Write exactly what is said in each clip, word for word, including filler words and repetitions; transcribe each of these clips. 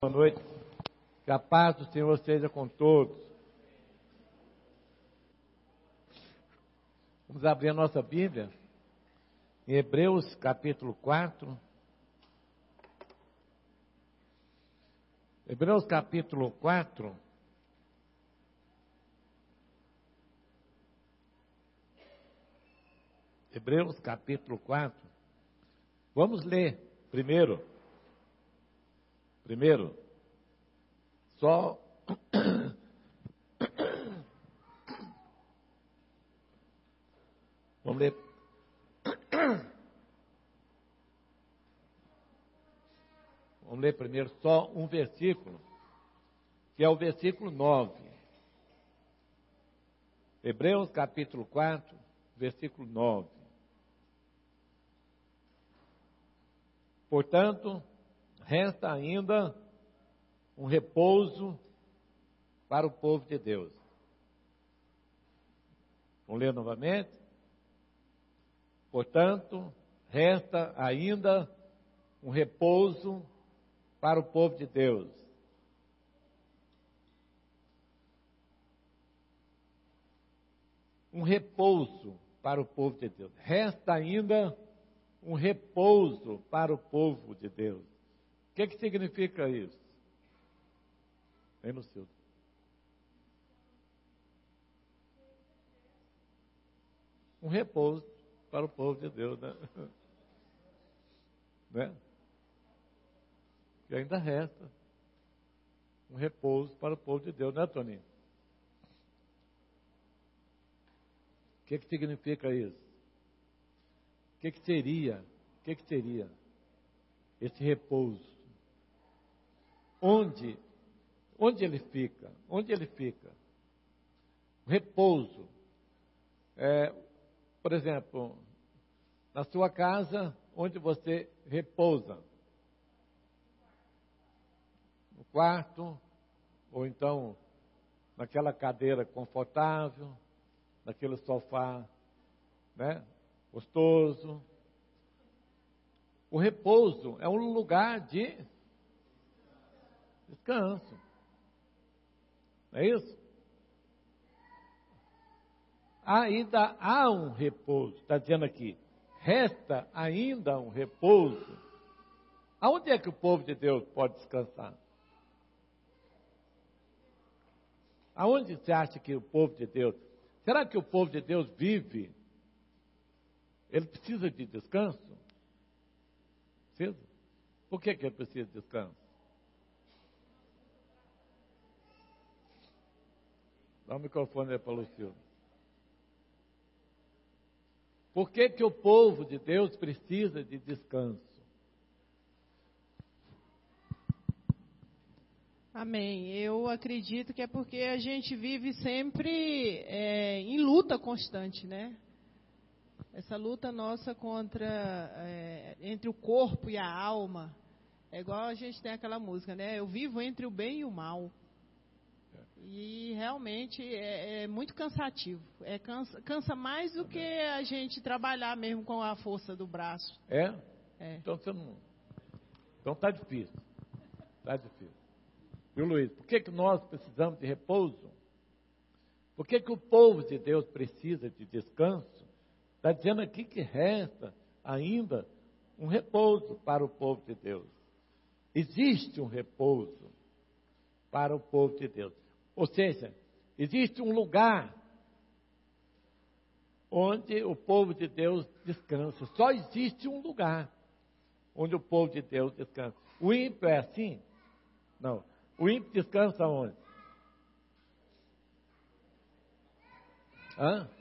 Boa noite, que a paz do Senhor seja com todos. Vamos abrir a nossa Bíblia em Hebreus capítulo quatro. Hebreus capítulo quatro. Hebreus capítulo quatro. Vamos ler primeiro. Primeiro, só vamos ler vamos ler primeiro só um versículo, que é o versículo nove. Hebreus capítulo quatro, versículo nove. Portanto, resta ainda um repouso para o povo de Deus. Vamos ler novamente? Portanto, resta ainda um repouso para o povo de Deus. Um repouso para o povo de Deus. Resta ainda um repouso para o povo de Deus. O que, que significa isso? Vem no seu. Um repouso para o povo de Deus, né? né? Que ainda resta um repouso para o povo de Deus, né, Toninho? O que, que significa isso? O que, que seria? O que, que seria esse repouso? Onde, onde ele fica? Onde ele fica? Repouso. É, por exemplo, na sua casa, onde você repousa? No quarto, ou então naquela cadeira confortável, naquele sofá, né, gostoso. O repouso é um lugar de descanso. Não é isso? Ainda há um repouso. Está dizendo aqui, resta ainda um repouso. Aonde é que o povo de Deus pode descansar? Aonde você acha que o povo de Deus... Será que o povo de Deus vive? Ele precisa de descanso? Precisa? Por que que ele precisa de descanso? Dá o microfone aí para o Luciano. Por que que o povo de Deus precisa de descanso? Amém. Eu acredito que é porque a gente vive sempre é, em luta constante, né? Essa luta nossa contra, é, entre o corpo e a alma, é igual a gente tem aquela música, né? Eu vivo entre o bem e o mal. E realmente é, é muito cansativo. É cansa, cansa mais do que a gente trabalhar mesmo com a força do braço. É? É. Então você não... Então está difícil. Está difícil. Viu, Luiz? Por que que nós precisamos de repouso? Por que que o povo de Deus precisa de descanso? Está dizendo aqui que resta ainda um repouso para o povo de Deus. Existe um repouso para o povo de Deus. Ou seja, existe um lugar onde o povo de Deus descansa. Só existe um lugar onde o povo de Deus descansa. O ímpio é assim? Não. O ímpio descansa onde? Hã?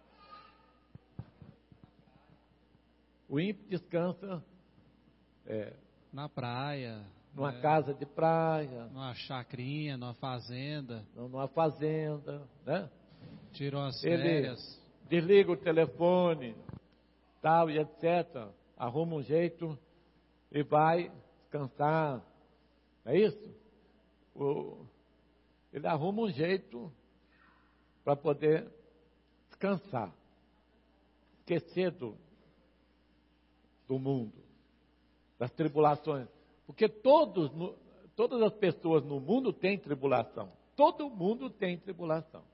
O ímpio descansa é, na praia, numa né? casa de praia, numa chacrinha, numa fazenda, numa fazenda, né? tirou as Ele férias, desliga o telefone, tal e etcétera. Arruma um jeito e vai descansar. Não é isso? O, ele arruma um jeito para poder descansar, esquecer do, do mundo, das tribulações. Porque todos, todas as pessoas no mundo têm tribulação. Todo mundo tem tribulação.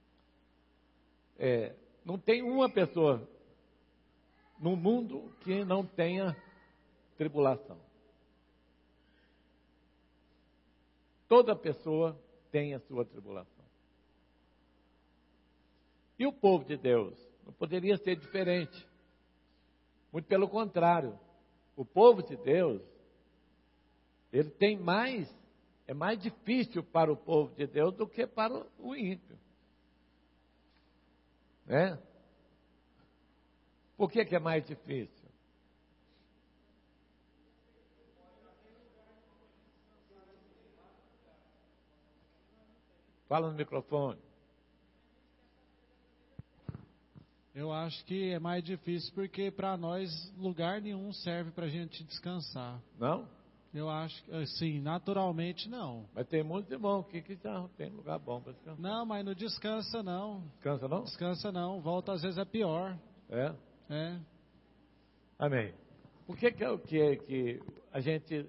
É, não tem uma pessoa no mundo que não tenha tribulação. Toda pessoa tem a sua tribulação. E o povo de Deus não poderia ser diferente. Muito pelo contrário. O povo de Deus, ele tem mais, é mais difícil para o povo de Deus do que para o ímpio. Né? Por que que é mais difícil? Fala no microfone. Eu acho que é mais difícil porque para nós lugar nenhum serve para a gente descansar. Não? Eu acho que, assim, naturalmente não. Mas tem muitos irmãos aqui que já tem lugar bom para descansar. Não, mas não descansa não. Descansa não? Descansa não. Volta às vezes é pior. É? É. Amém. Por que que é o que, que a gente...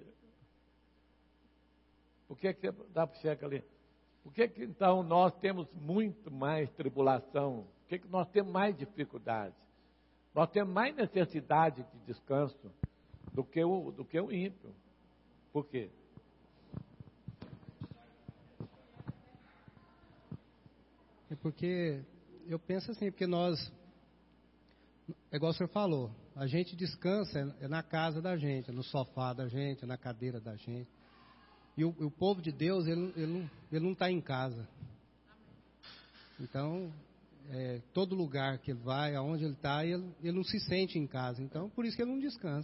Por que que dá para checar ali? Por que que então nós temos muito mais tribulação? Por que que nós temos mais dificuldade? Nós temos mais necessidade de descanso do que o, do que o ímpio. Por quê? É porque eu penso assim, porque nós, é igual o senhor falou, a gente descansa é na casa da gente, é no sofá da gente, é na cadeira da gente. E o, o povo de Deus, ele, ele, não, ele não está em casa. Então, é, todo lugar que ele vai, aonde ele está, ele, ele não se sente em casa. Então, por isso que ele não descansa.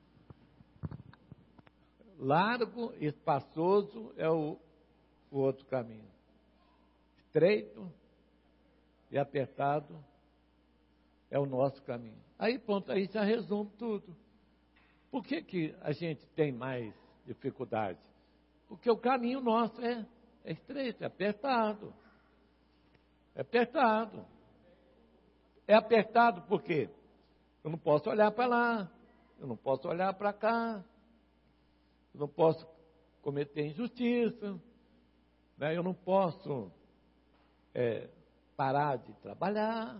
Largo e espaçoso é o, o outro caminho. Estreito e apertado é o nosso caminho. Aí, pronto, aí já resume tudo. Por que que a gente tem mais dificuldade? Porque o caminho nosso é, é estreito, é apertado. É apertado. É apertado por quê? Eu não posso olhar para lá, eu não posso olhar para cá, eu não posso cometer injustiça, né? Eu não posso é, parar de trabalhar,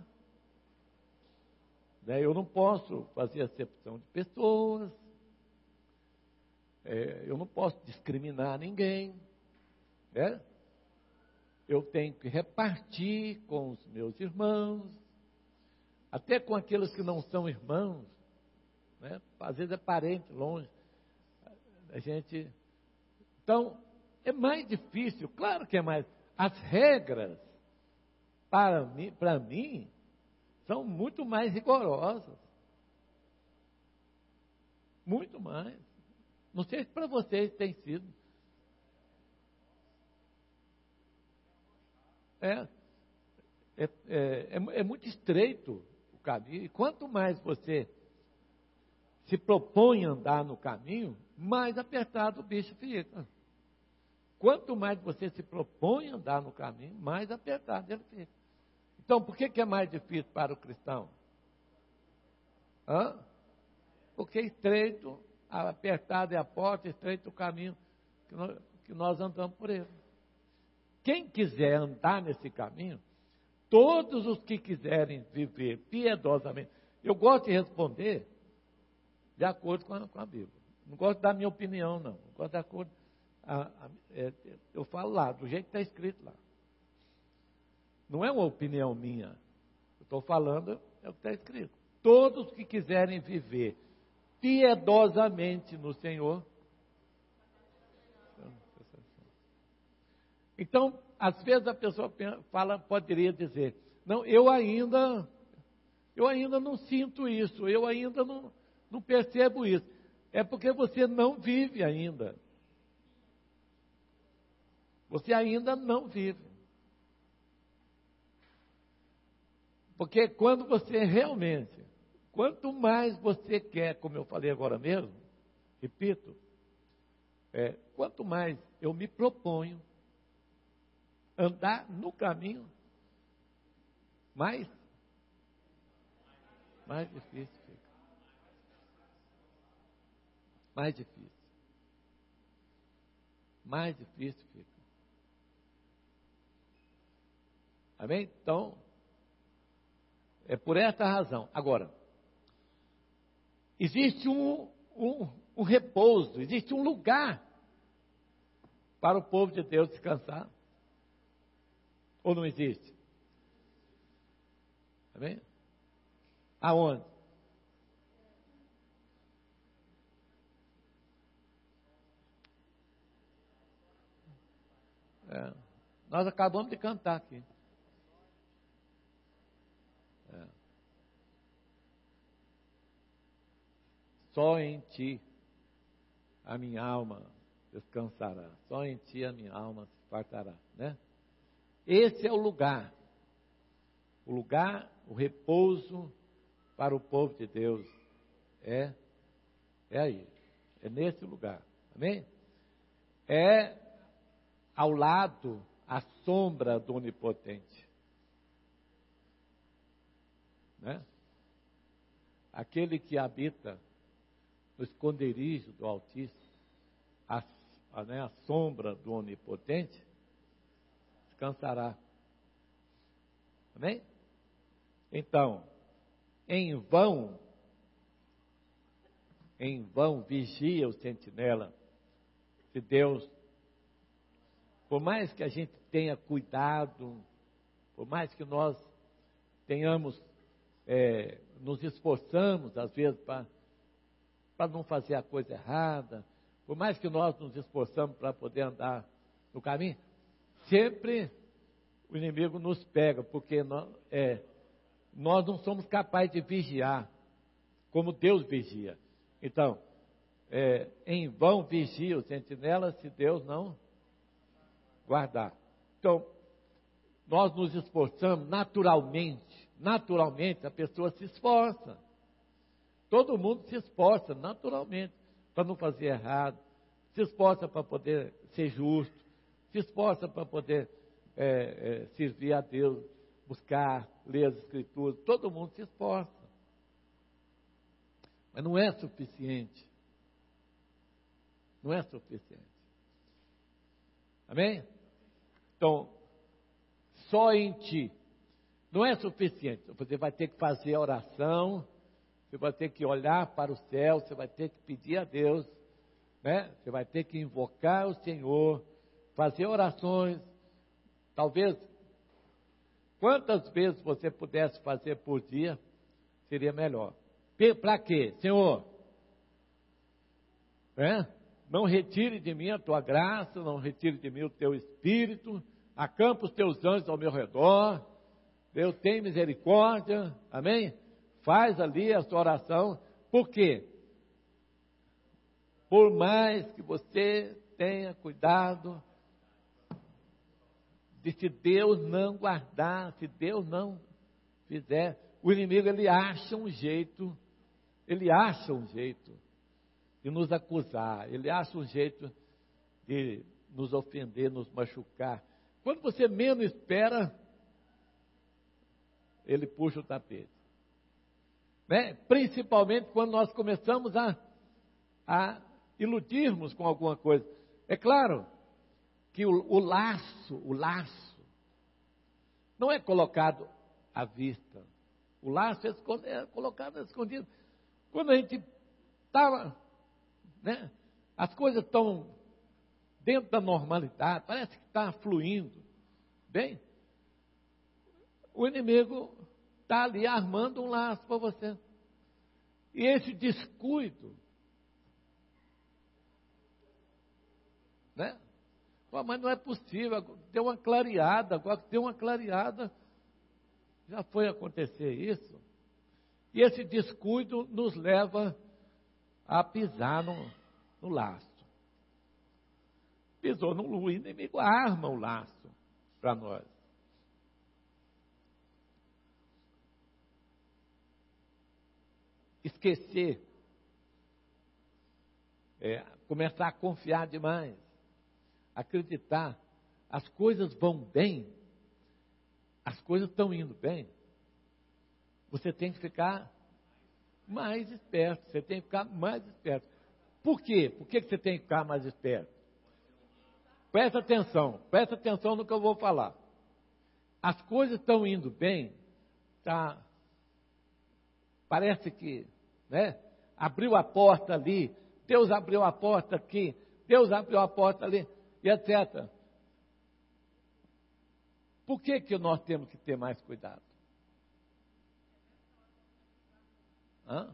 né? Eu não posso fazer acepção de pessoas, é, eu não posso discriminar ninguém, né? Eu tenho que repartir com os meus irmãos, até com aqueles que não são irmãos, né? Às vezes é parente longe. A gente, então, é mais difícil, claro que é mais. As regras, para mim, para mim, são muito mais rigorosas. Muito mais. Não sei se para vocês tem sido. É, é, é, é, é muito estreito o caminho, e quanto mais você se propõe a andar no caminho, mais apertado o bicho fica. Quanto mais você se propõe a andar no caminho, mais apertado ele fica. Então, por que que é mais difícil para o cristão? Hã? Porque estreito, apertado é a porta, estreito o caminho que nós, que nós andamos por ele. Quem quiser andar nesse caminho, todos os que quiserem viver piedosamente, eu gosto de responder de acordo com a, com a Bíblia. Não gosto de dar minha opinião, não. Eu gosto de acordo. A, a, é, eu falo lá, do jeito que está escrito lá. Não é uma opinião minha. Eu estou falando, é o que está escrito. Todos que quiserem viver piedosamente no Senhor. Então, às vezes a pessoa fala, poderia dizer, não, eu ainda, eu ainda não sinto isso, eu ainda não, não percebo isso. É porque você não vive ainda. Você ainda não vive. Porque quando você realmente, quanto mais você quer, como eu falei agora mesmo, repito, é, quanto mais eu me proponho andar no caminho, mais, mais difícil fica. Mais difícil. mais difícil fica. Amém? Então, é por essa razão. Agora, existe um, um, um repouso, existe um lugar para o povo de Deus descansar. Ou não existe? Amém? Aonde? É. Nós acabamos de cantar aqui. É. Só em ti a minha alma descansará. Só em ti a minha alma se fartará, né? Esse é o lugar. O lugar, o repouso para o povo de Deus é é aí. É nesse lugar. Amém? É ao lado, a sombra do Onipotente. Né? Aquele que habita no esconderijo do Altíssimo, a, a, né, a sombra do Onipotente, descansará. Amém? Então, em vão, em vão vigia o sentinela, se Deus, por mais que a gente tenha cuidado, por mais que nós tenhamos, é, nos esforçamos às vezes para não fazer a coisa errada, por mais que nós nos esforçamos para poder andar no caminho, sempre o inimigo nos pega, porque nós, é, nós não somos capazes de vigiar como Deus vigia. Então, é, em vão vigia o sentinela se Deus não guardar. Então, nós nos esforçamos naturalmente, naturalmente a pessoa se esforça. Todo mundo se esforça naturalmente para não fazer errado, se esforça para poder ser justo, se esforça para poder é, é, servir a Deus, buscar, ler as Escrituras, todo mundo se esforça. Mas não é suficiente. Não é suficiente. Amém? Então, só em ti. Não é suficiente. Você vai ter que fazer a oração, você vai ter que olhar para o céu, você vai ter que pedir a Deus, né? Você vai ter que invocar o Senhor, fazer orações. Talvez, quantas vezes você pudesse fazer por dia, seria melhor. Para quê? Senhor, né? Não retire de mim a tua graça, não retire de mim o teu espírito, acampa os teus anjos ao meu redor, Deus tem misericórdia, amém? Faz ali a sua oração, por quê? Por mais que você tenha cuidado, de se Deus não guardar, se Deus não fizer, o inimigo ele acha um jeito, ele acha um jeito de nos acusar, ele acha um jeito de nos ofender, nos machucar. Quando você menos espera, ele puxa o tapete. Né? Principalmente quando nós começamos a, a iludirmos com alguma coisa. É claro que o, o laço, o laço, não é colocado à vista. O laço é, é colocado escondido. Quando a gente estava, né, as coisas estão dentro da normalidade, parece que está fluindo, bem, o inimigo está ali armando um laço para você. E esse descuido, né? Pô, mas não é possível, deu uma clareada, agora que deu uma clareada, já foi acontecer isso. E esse descuido nos leva a pisar no, no laço. Pisou no o inimigo, arma o laço para nós. Esquecer, é, começar a confiar demais, acreditar, as coisas vão bem, as coisas estão indo bem, você tem que ficar mais esperto, você tem que ficar mais esperto. Por quê? Por que você tem que ficar mais esperto? Presta atenção, presta atenção no que eu vou falar. As coisas estão indo bem, tá? Parece que, né? Abriu a porta ali, Deus abriu a porta aqui, Deus abriu a porta ali, e etcétera. Por que que nós temos que ter mais cuidado? Hã?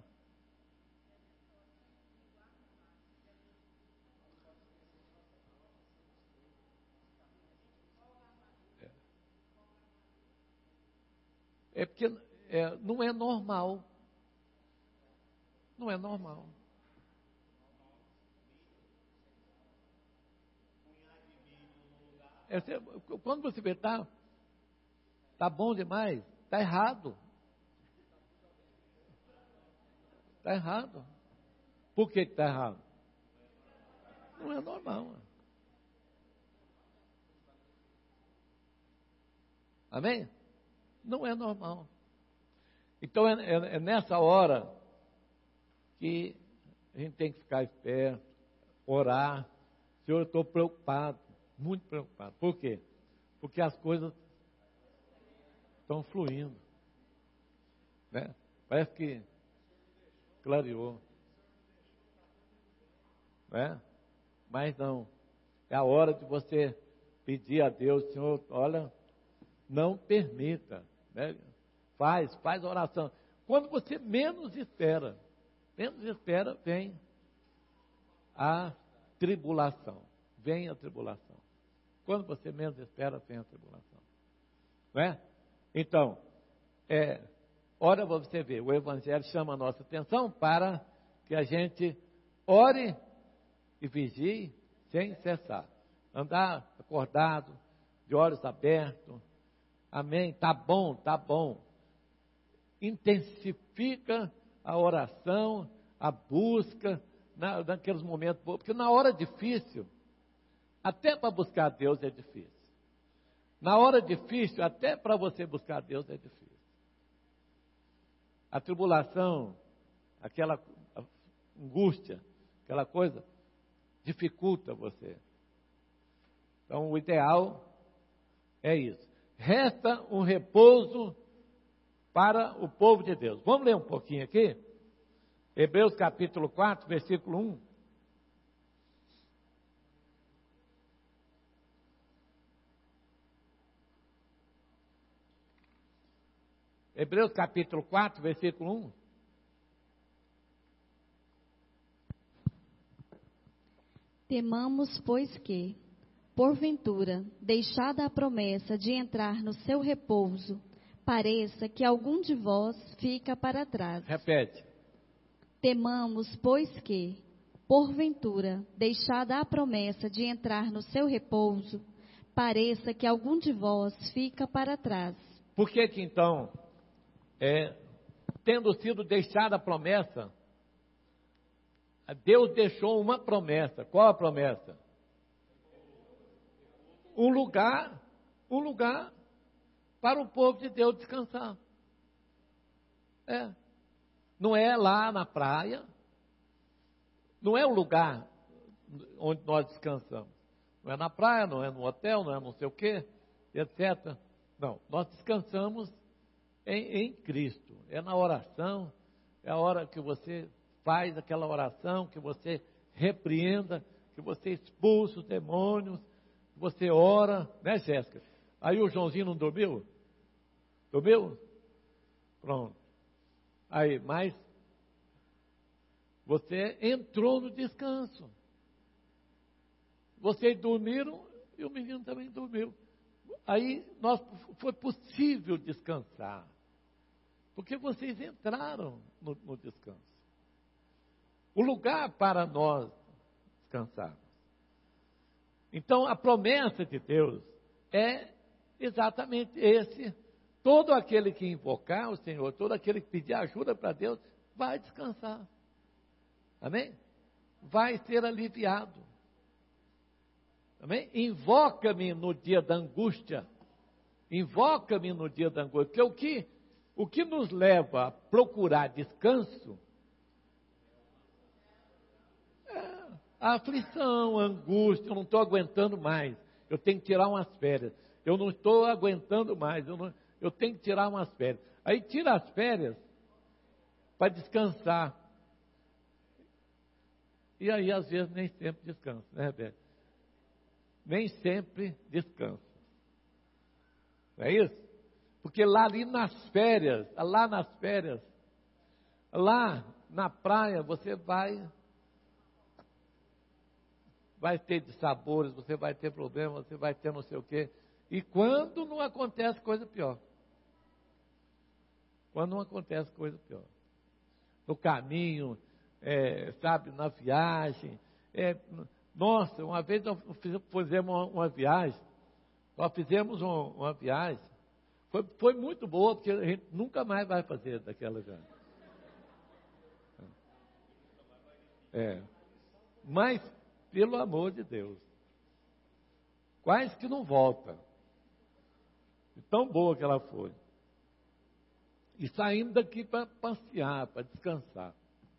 É porque é, não é normal. Não é normal. É, quando você vê, tá, tá bom demais, tá errado. Tá errado. Por que que tá errado? Não é normal. Amém? Não é normal. Então é, é, é nessa hora que a gente tem que ficar esperto, orar. Senhor, eu estou preocupado, muito preocupado. Por quê? Porque as coisas estão fluindo. Né? Parece que clareou. Né? Mas não. É a hora de você pedir a Deus, Senhor, olha, não permita. Né? Faz, faz a oração. Quando você menos espera, menos espera, vem a tribulação. Vem a tribulação. Quando você menos espera, vem a tribulação. Não é? Então, é, ora você vê, o Evangelho chama a nossa atenção para que a gente ore e vigie sem cessar. Andar acordado, de olhos abertos. Amém? Tá bom, tá bom. Intensifica a oração, a busca, na, naqueles momentos, porque na hora difícil, até para buscar Deus é difícil. Na hora difícil, até para você buscar Deus é difícil. A tribulação, aquela angústia, aquela coisa, dificulta você. Então, o ideal é isso. Resta um repouso para o povo de Deus. Vamos ler um pouquinho aqui? Hebreus capítulo quatro, versículo um. Hebreus capítulo quatro, versículo um. Temamos, pois que, porventura, deixada a promessa de entrar no seu repouso, pareça que algum de vós fica para trás. Repete. Temamos, pois que, porventura, deixada a promessa de entrar no seu repouso, pareça que algum de vós fica para trás. Por que que então, é, tendo sido deixada a promessa, Deus deixou uma promessa? Qual a promessa? Um lugar, um lugar para o povo de Deus descansar. É. Não é lá na praia, não é o lugar onde nós descansamos. Não é na praia, não é no hotel, não é não sei o quê, etcétera. Não, nós descansamos em, em Cristo. É na oração, é a hora que você faz aquela oração, que você repreenda, que você expulsa os demônios, que você ora, né, Jéssica? Aí o Joãozinho não dormiu? Dormiu? Pronto. Aí, mas você entrou no descanso. Vocês dormiram e o menino também dormiu. Aí nós, foi possível descansar. Porque vocês entraram no, no descanso. O lugar para nós descansarmos. Então, a promessa de Deus é exatamente esse. Todo aquele que invocar o Senhor, todo aquele que pedir ajuda para Deus, vai descansar. Amém? Vai ser aliviado. Amém? Invoca-me no dia da angústia. Invoca-me no dia da angústia. Porque o que, o que nos leva a procurar descanso é A aflição, a angústia, eu não estou aguentando mais. Eu tenho que tirar umas férias. Eu não estou aguentando mais. Eu, não, eu tenho que tirar umas férias. Aí tira as férias para descansar. E aí, às vezes, nem sempre descansa, né, Rebeca? Nem sempre descansa. Não é isso? Porque lá ali nas férias, lá nas férias, lá na praia, você vai, vai ter dissabores, você vai ter problemas, você vai ter não sei o quê. E quando não acontece coisa pior? Quando não acontece coisa pior? No caminho, é, sabe, na viagem. É, nossa, uma vez nós fizemos uma, uma viagem, nós fizemos uma, uma viagem, foi, foi muito boa, porque a gente nunca mais vai fazer daquela viagem. É, mas, pelo amor de Deus, quase que não volta. De tão boa que ela foi. E saímos daqui para passear, para descansar.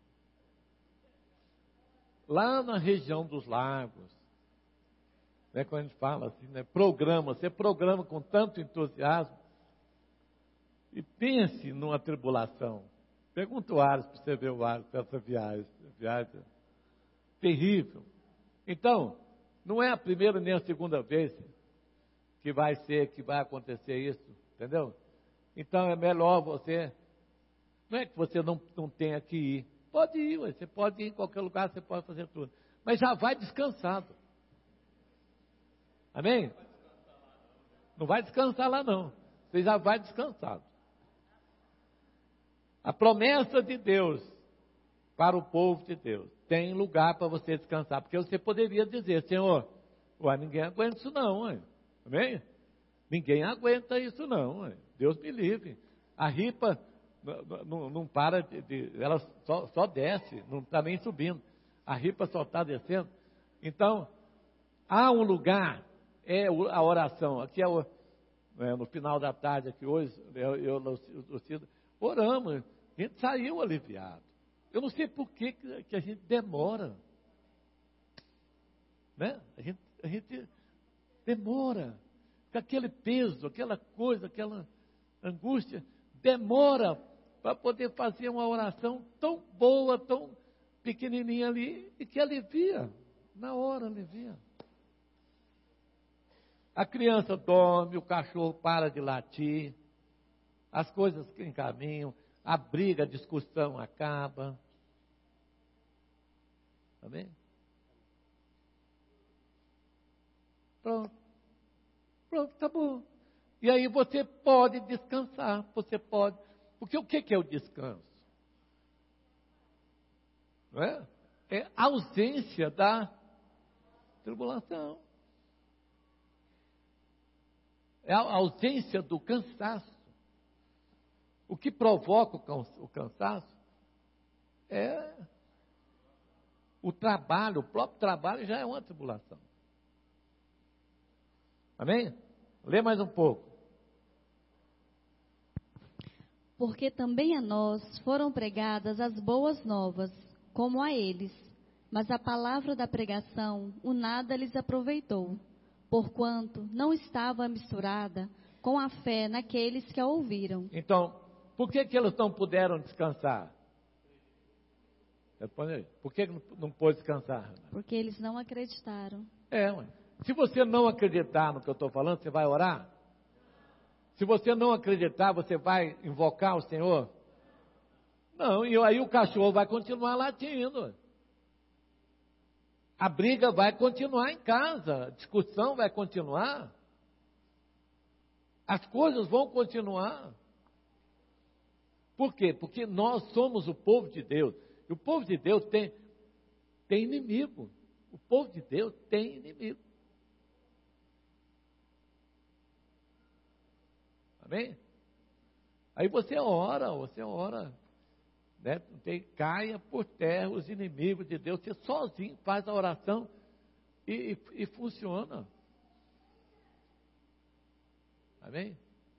Lá na região dos lagos, né, quando a gente fala assim, né, programa, você programa com tanto entusiasmo, e pense numa tribulação. Pergunta o Ares para você ver o Ares dessa viagem, viagem terrível. Então, não é a primeira nem a segunda vez que vai ser, que vai acontecer isso, entendeu? Então é melhor você, não é que você não, não tenha que ir, pode ir, você pode ir em qualquer lugar, você pode fazer tudo, mas já vai descansado. Amém? Não vai descansar lá não, você já vai descansado. A promessa de Deus para o povo de Deus tem lugar para você descansar, porque você poderia dizer, Senhor, ué, ninguém aguenta isso não, ué. Amém? Ninguém aguenta isso não, ué. Deus me livre. A ripa não, não, não para de, de ela só, só desce, não está nem subindo. A ripa só está descendo. Então, há um lugar, é a oração. Aqui é, o, é no final da tarde, aqui hoje, eu, eu, eu, eu oramos, a gente saiu aliviado. Eu não sei por que, que a gente demora. Né? A gente, a gente demora. Com aquele peso, aquela coisa, aquela angústia, demora para poder fazer uma oração tão boa, tão pequenininha ali, e que alivia, na hora alivia. A criança dorme, o cachorro para de latir, as coisas que encaminham, a briga, a discussão acaba. Amém? Pronto. Pronto, acabou. E aí você pode descansar, você pode. Porque o que é o descanso? Não é? É a ausência da tribulação. É a ausência do cansaço. O que provoca o cansaço é o trabalho, o próprio trabalho já é uma tribulação. Amém? Lê mais um pouco. Porque também a nós foram pregadas as boas novas, como a eles. Mas a palavra da pregação o nada lhes aproveitou, porquanto não estava misturada com a fé naqueles que a ouviram. Então, por que que eles não puderam descansar? Responde aí. Por que não pôde descansar? Porque eles não acreditaram. É, ué. Se você não acreditar no que eu estou falando, você vai orar? Se você não acreditar, você vai invocar o Senhor? Não, e aí o cachorro vai continuar latindo. A briga vai continuar em casa, a discussão vai continuar. As coisas vão continuar. Por quê? Porque nós somos o povo de Deus. E o povo de Deus tem, tem inimigo. O povo de Deus tem inimigo. Amém? Aí você ora, você ora, né? Tem, caia por terra os inimigos de Deus. Você sozinho faz a oração e, e, e funciona. Amém?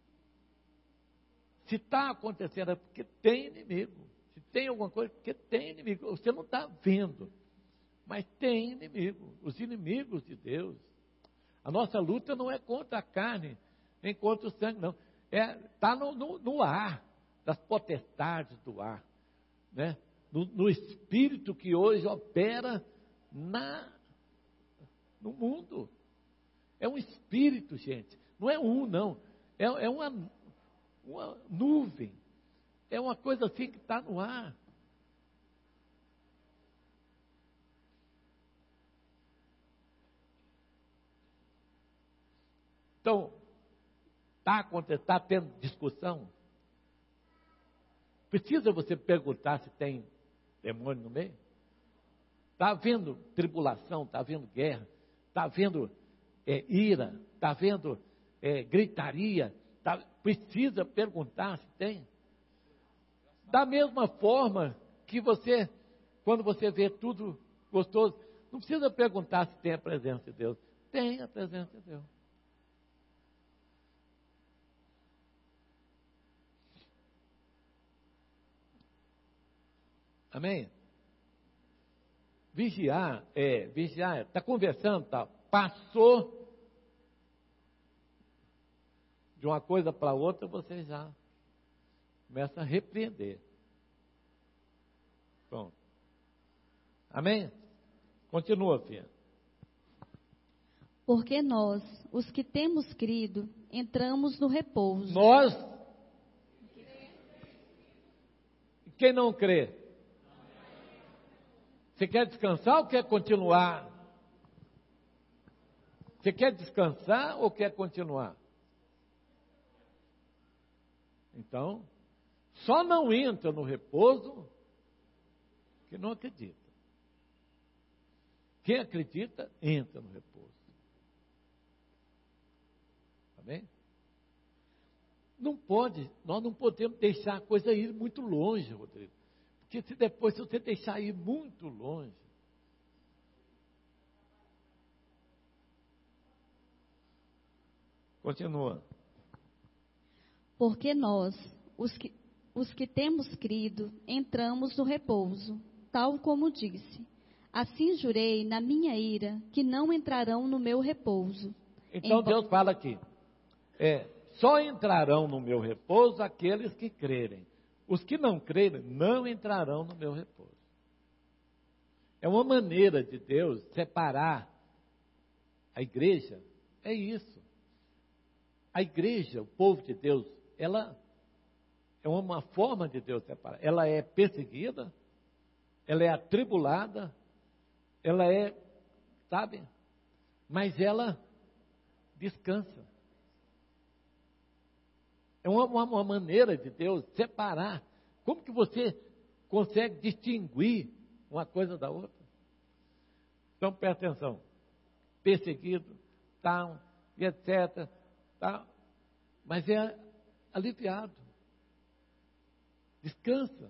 Se está acontecendo é porque tem inimigo. Se tem alguma coisa, é porque tem inimigo. Você não está vendo. Mas tem inimigo, os inimigos de Deus. A nossa luta não é contra a carne, nem contra o sangue, não. Está é, tá no, no, no ar, das potestades do ar, né? no, no espírito que hoje opera na, no mundo. É um espírito, gente. Não é um, não. É, é uma, uma nuvem. É uma coisa assim que está no ar. Então, está acontecendo, está tendo discussão. Precisa você perguntar se tem demônio no meio? Está havendo tribulação, está havendo guerra, está havendo é, ira, está havendo é, gritaria. Tá, precisa perguntar se tem. Da mesma forma que você, quando você vê tudo gostoso, não precisa perguntar se tem a presença de Deus. Tem a presença de Deus. Amém? Vigiar, é, vigiar, está conversando, tá, passou de uma coisa para outra, você já começa a repreender. Pronto. Amém? Continua, filha. Porque nós, os que temos crido, entramos no repouso. Nós, quem não crê? Você quer descansar ou quer continuar? Você quer descansar ou quer continuar? Então, só não entra no repouso que não acredita. Quem acredita, entra no repouso. Amém? Não pode, nós não podemos deixar a coisa ir muito longe, Rodrigo. Porque se depois, se você deixar ir muito longe, continua. Porque nós, os que, os que temos crido, entramos no repouso, tal como disse. Assim jurei na minha ira, que não entrarão no meu repouso. Então Embo... Deus fala aqui, é, só entrarão no meu repouso aqueles que crerem. Os que não crerem não entrarão no meu repouso. É uma maneira de Deus separar a igreja, é isso. A igreja, o povo de Deus, ela é uma forma de Deus separar. Ela é perseguida, ela é atribulada, ela é, sabe? Mas ela descansa. É uma, uma, uma maneira de Deus separar. Como que você consegue distinguir uma coisa da outra? Então, presta atenção. Perseguido, tal, e etcétera. Tal, mas é aliviado. Descansa.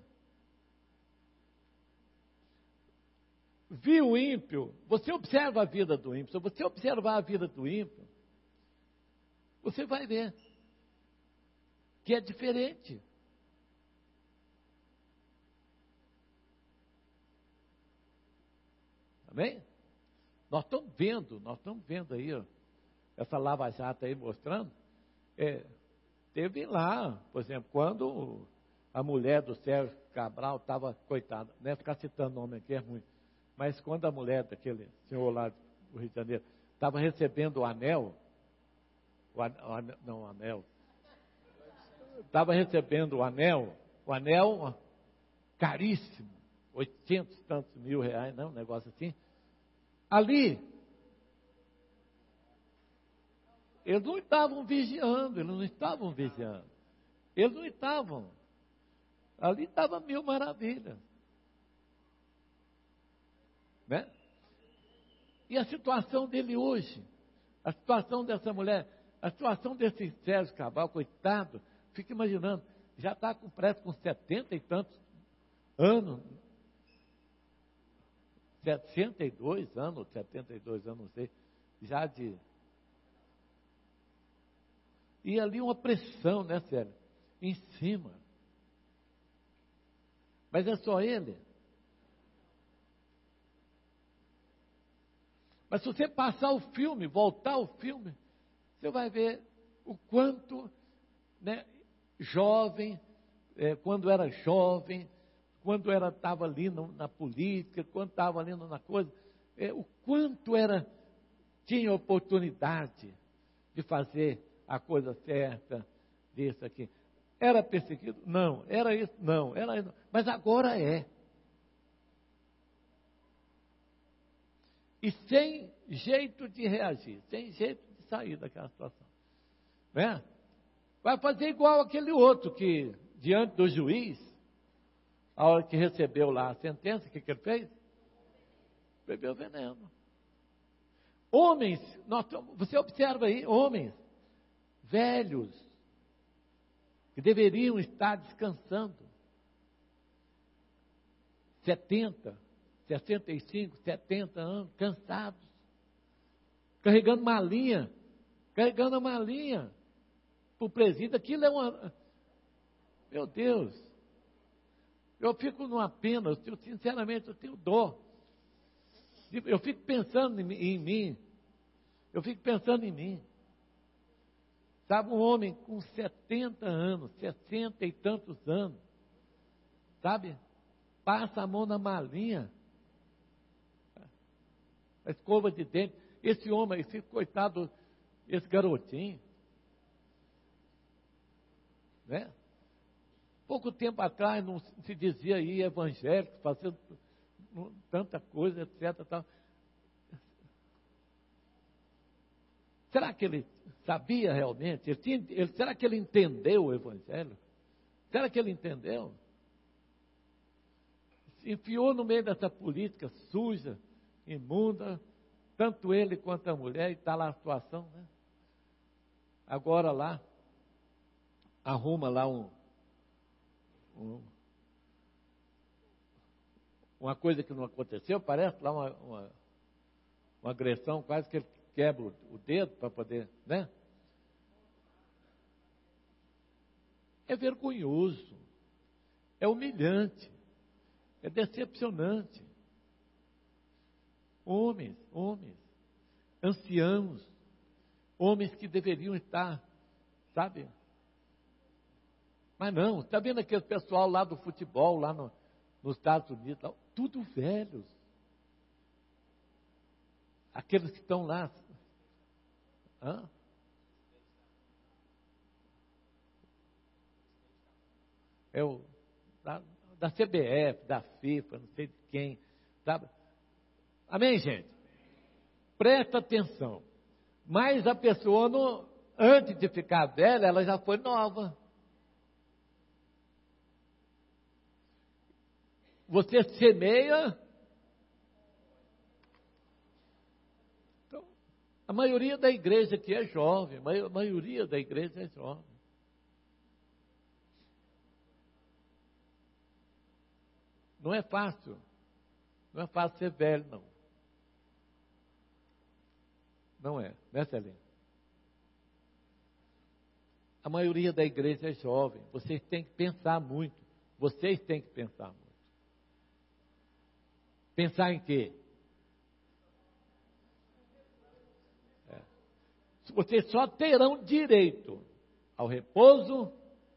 Viu o ímpio? Você observa a vida do ímpio. Se você observar a vida do ímpio, você vai ver que é diferente. Amém? Nós estamos vendo, nós estamos vendo aí, ó, essa lava-jato aí mostrando. É, teve lá, por exemplo, quando a mulher do Sérgio Cabral estava, coitada, né? Ficar citando nome aqui é ruim. Mas quando a mulher daquele senhor lá do Rio de Janeiro estava recebendo o anel, o anel não, o anel, estava recebendo o anel, o anel caríssimo, oitocentos e tantos mil reais, não, um negócio assim. Ali, eles não estavam vigiando, eles não estavam vigiando. Eles não estavam. Ali estava mil maravilhas. Né? E a situação dele hoje, a situação dessa mulher, a situação desse Sérgio Cabral, coitado, fica imaginando, já está com parece com setenta e tantos anos, sessenta e dois anos, setenta e dois anos, não sei, já de... E ali uma pressão, né, Sérgio? Em cima. Mas é só ele? Mas se você passar o filme, voltar ao filme, você vai ver o quanto, né, jovem, é, quando era jovem, quando era estava ali no, na política, quando estava ali na coisa, é, o quanto era tinha oportunidade de fazer a coisa certa, disso aqui. Era perseguido? Não. Era isso? Não. Era isso. Mas agora é. E sem jeito de reagir, sem jeito de sair daquela situação. Né? Vai fazer igual aquele outro que, diante do juiz, a hora que recebeu lá a sentença, o que, que ele fez? Bebeu veneno. Homens, nós, você observa aí, homens velhos, que deveriam estar descansando, setenta, sessenta e cinco, setenta anos, cansados, carregando malinha, carregando a malinha para o presídio. Aquilo é uma... Meu Deus, eu fico numa pena, eu, sinceramente, eu tenho dó. Eu fico pensando em, em mim, eu fico pensando em mim. Sabe, um homem com setenta anos, sessenta e tantos anos, sabe, passa a mão na malinha, a escova de dente. Esse homem, esse coitado, esse garotinho, né? Pouco tempo atrás não se dizia aí evangélico, fazendo tanta coisa, etc. Tal. Será que ele sabia realmente? Ele tinha, ele, será que ele entendeu o Evangelho? Será que ele entendeu? Se enfiou no meio dessa política suja, imunda, tanto ele quanto a mulher, e está lá a situação, né? Agora lá, arruma lá um, um, uma coisa que não aconteceu, parece lá uma, uma, uma agressão, quase que ele quebra o, o dedo para poder, né? É vergonhoso, é humilhante, é decepcionante. Homens, homens, anciãos, homens que deveriam estar, sabe? Mas não, está vendo aquele pessoal lá do futebol, lá no, nos Estados Unidos, lá, tudo velhos. Aqueles que estão lá. Hã? É o da, da C B F, da FIFA, não sei de quem, sabe? Amém, gente? Presta atenção. Mas a pessoa, não, antes de ficar velha, ela já foi nova. Você semeia. Então, a maioria da igreja aqui é jovem, a maioria da igreja é jovem. Não é fácil. Não é fácil ser velho, não. Não é, né, Celinho? A maioria da igreja é jovem. Vocês têm que pensar muito. Vocês têm que pensar muito. Pensar em quê? É. Vocês só terão direito ao repouso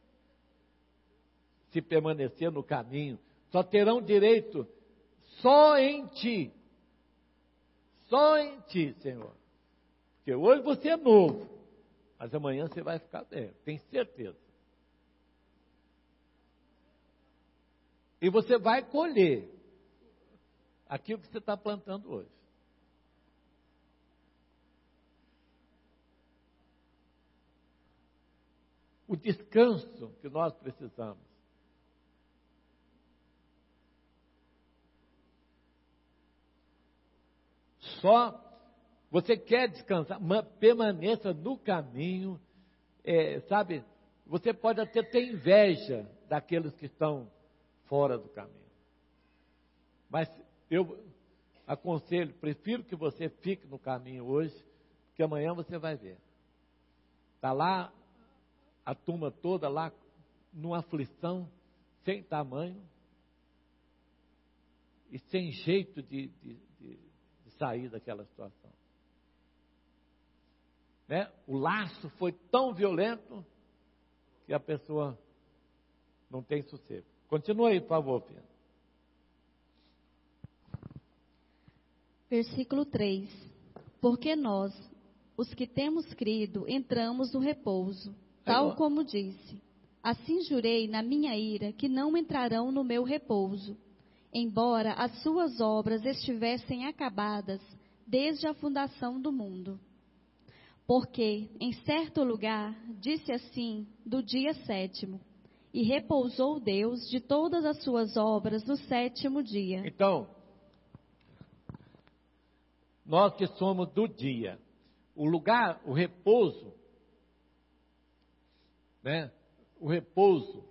se permanecer no caminho. Só terão direito só em ti. Só em ti, Senhor. Porque hoje você é novo, mas amanhã você vai ficar velho, tenho certeza. E você vai colher aquilo que você está plantando hoje. O descanso que nós precisamos. Só você quer descansar, permaneça no caminho, é, sabe? Você pode até ter inveja daqueles que estão fora do caminho. Mas eu aconselho, prefiro que você fique no caminho hoje, porque amanhã você vai ver. Está lá a turma toda lá, numa aflição, sem tamanho, e sem jeito de, de, de, de sair daquela situação. Né? O laço foi tão violento que a pessoa não tem sossego. Continua aí, por favor, filho. Versículo três. Porque nós, os que temos crido, entramos no repouso, tal como disse. Assim jurei na minha ira que não entrarão no meu repouso, embora as suas obras estivessem acabadas desde a fundação do mundo. Porque, em certo lugar, disse assim do dia sétimo, e repousou Deus de todas as suas obras no sétimo dia. Então, nós que somos do dia, o lugar, o repouso, né? O repouso,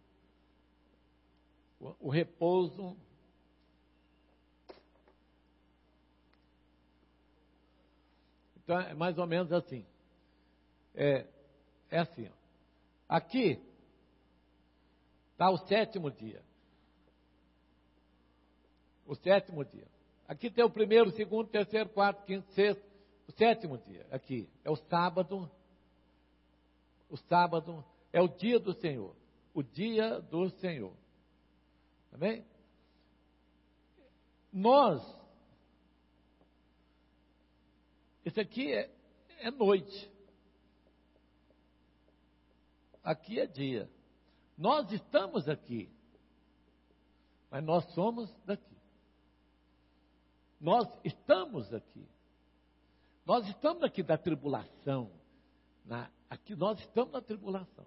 o, o repouso, então é mais ou menos assim, é, é assim, ó. Aqui está o sétimo dia, o sétimo dia, aqui tem o primeiro, segundo, terceiro, quarto, quinto, sexto, o sétimo dia, aqui é o sábado, o sábado é o dia do Senhor, o dia do Senhor, amém? Nós, isso aqui é, é noite, aqui é dia, nós estamos aqui, mas nós somos daqui, nós estamos aqui, nós estamos aqui da tribulação, na, aqui nós estamos na tribulação,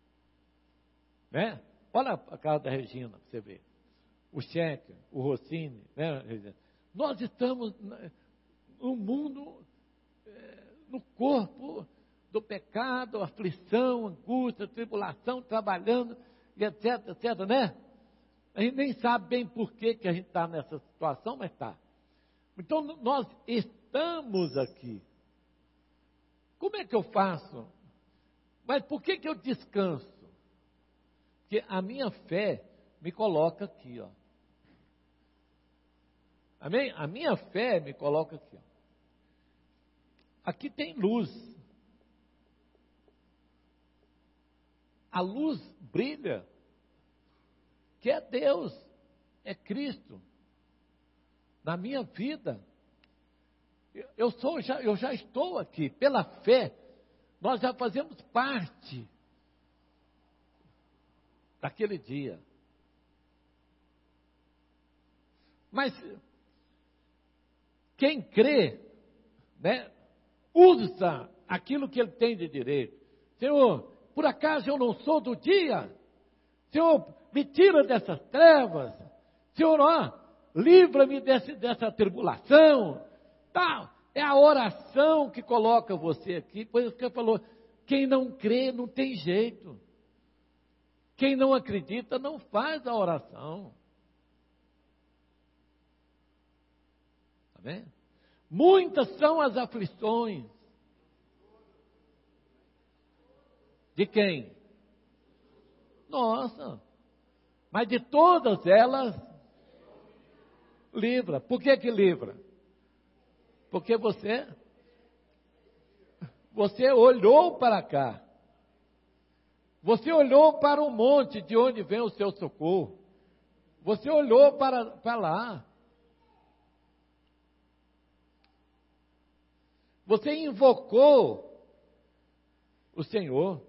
né? Olha a cara da Regina, para você ver, o Cheque, o Rossini, né, Regina? Nós estamos no mundo, no corpo do pecado, aflição, angústia, tribulação, trabalhando, e etc, etc, né? A gente nem sabe bem por que, que a gente está nessa situação, mas está. Então, nós estamos aqui. Como é que eu faço? Mas por que, que eu descanso? Porque a minha fé me coloca aqui, ó. Amém? A minha fé me coloca aqui, ó. Aqui tem luz. A luz brilha, que é Deus, é Cristo. Na minha vida, eu, sou, já, eu já estou aqui, pela fé, nós já fazemos parte daquele dia. Mas quem crê, né, usa aquilo que ele tem de direito. Senhor, por acaso eu não sou do dia? Senhor, me tira dessas trevas. Senhor, ó, livra-me desse, dessa tribulação. Tá, é a oração que coloca você aqui. Pois que ele falou, quem não crê não tem jeito. Quem não acredita não faz a oração. Amém? Muitas são as aflições. De quem? Nossa. Mas de todas elas, livra. Por que que livra? Porque você, você olhou para cá. Você olhou para o monte de onde vem o seu socorro. Você olhou para, para lá. Você invocou o Senhor.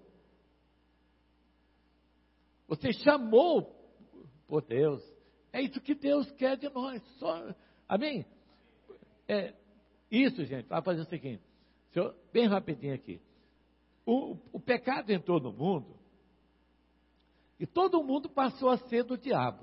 Você chamou por Deus. É isso que Deus quer de nós. Só, amém? É, isso, gente, vai fazer o seguinte. Senhor, bem rapidinho aqui. O, o pecado entrou no mundo. E todo mundo passou a ser do diabo.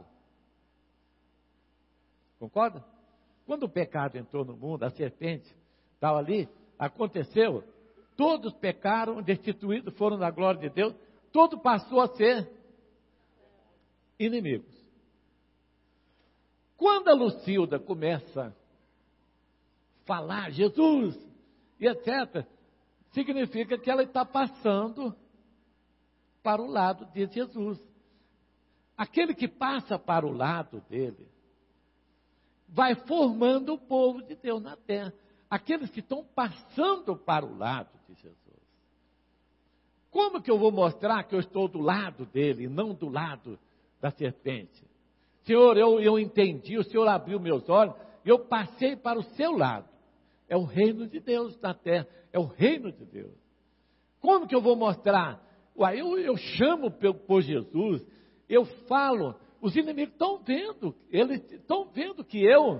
Concorda? Quando o pecado entrou no mundo, a serpente estava ali, aconteceu, todos pecaram, destituídos, foram da glória de Deus, todo passou a ser inimigos. Quando a Lucilda começa a falar Jesus e etcétera, significa que ela está passando para o lado de Jesus. Aquele que passa para o lado dele, vai formando o povo de Deus na terra. Aqueles que estão passando para o lado de Jesus. Como que eu vou mostrar que eu estou do lado dele e não do lado da serpente? Senhor, eu, eu entendi, o Senhor abriu meus olhos, eu passei para o seu lado. É o reino de Deus na terra, é o reino de Deus. Como que eu vou mostrar? Uai, eu, eu chamo por, por Jesus, eu falo, os inimigos estão vendo, eles estão vendo que eu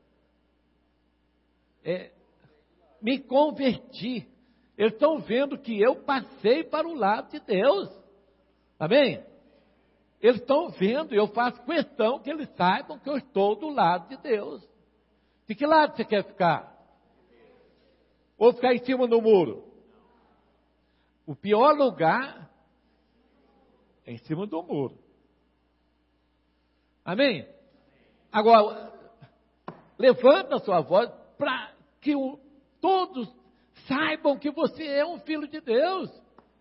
é, me converti. Eles estão vendo que eu passei para o lado de Deus. Amém? Eles estão vendo, eu faço questão que eles saibam que eu estou do lado de Deus. De que lado você quer ficar? Ou ficar em cima do muro? O pior lugar é em cima do muro. Amém? Agora, levanta a sua voz para que o, todos saibam que você é um filho de Deus.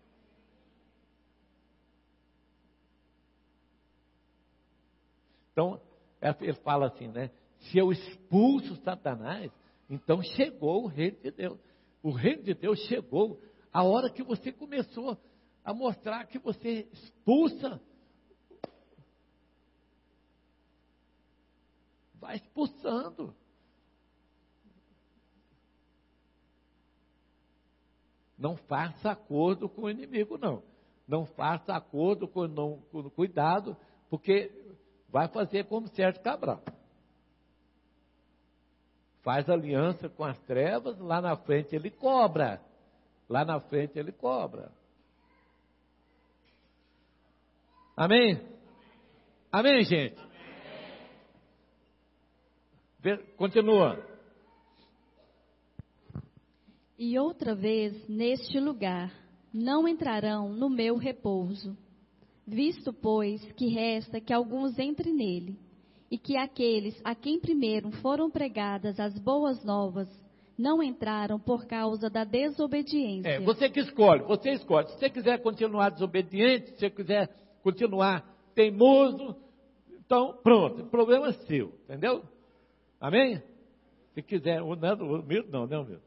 Então, ele fala assim, né? Se eu expulso Satanás, então chegou o reino de Deus. O reino de Deus chegou a hora que você começou a mostrar que você expulsa. Vai expulsando. Não faça acordo com o inimigo, não. Não faça acordo com, não, com cuidado, porque vai fazer como Sérgio Cabral. Faz aliança com as trevas, lá na frente ele cobra. Lá na frente ele cobra. Amém? Amém, gente? Amém. Continua. E outra vez, neste lugar, não entrarão no meu repouso. Visto, pois, que resta que alguns entrem nele, e que aqueles a quem primeiro foram pregadas as boas novas, não entraram por causa da desobediência. É, você que escolhe, você escolhe. Se você quiser continuar desobediente, se você quiser continuar teimoso, então pronto, o problema é seu, entendeu? Amém? Se quiser, o não, o meu, não, não, meu.